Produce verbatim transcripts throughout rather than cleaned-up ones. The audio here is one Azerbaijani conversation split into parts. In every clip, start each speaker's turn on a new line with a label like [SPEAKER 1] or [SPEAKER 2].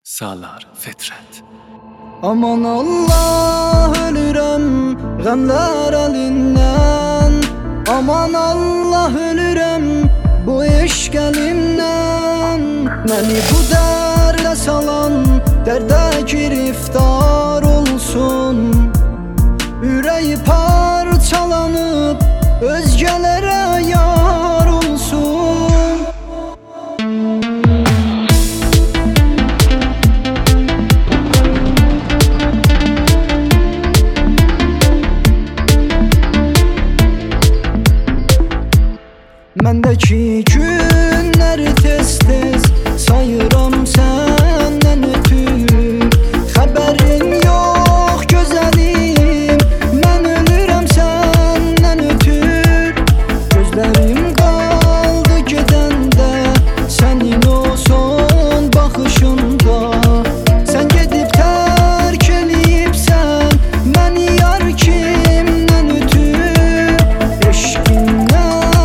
[SPEAKER 1] Salar Fitrət.
[SPEAKER 2] Aman Allah, ölürəm qəmlər əlindən. Aman Allah, ölürəm bu eşq əlimdən. Məni bu dərdə salan dərdə giriftar olsun. Ürəyi parçalanıb özgələrə yar olsun. Məndəki günləri tez-tez sayıram səndən ötür. Xəbərin yox gözəlim, mən ölürəm səndən ötür. Gözlərim qaldı gedəndə sənin o son baxışında. Sən gedib tərk eləyibsən məni yar kimdən ötür. Eşqindən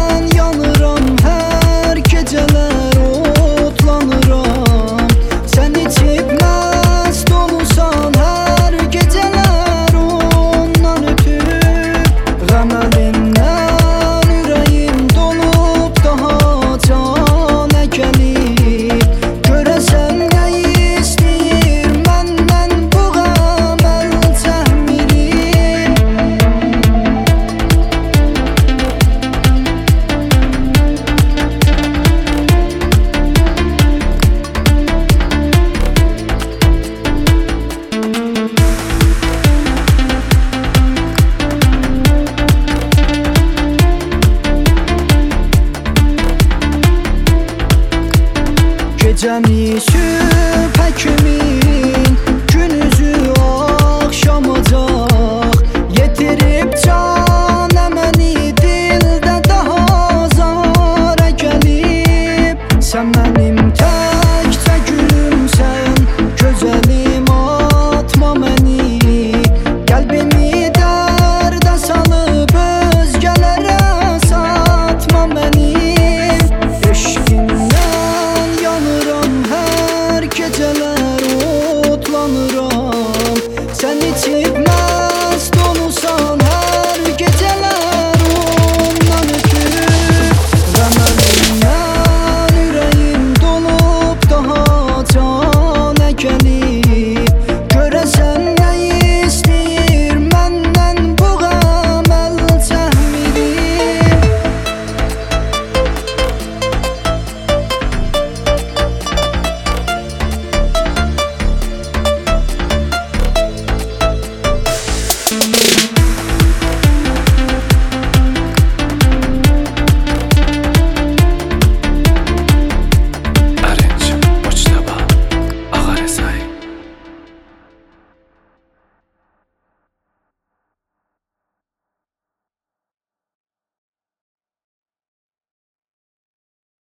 [SPEAKER 2] Gecəni sübhə kimin, gün üzü axşamacaq. Yetirib can əməni dildə daha zara gəlib. Sən mənim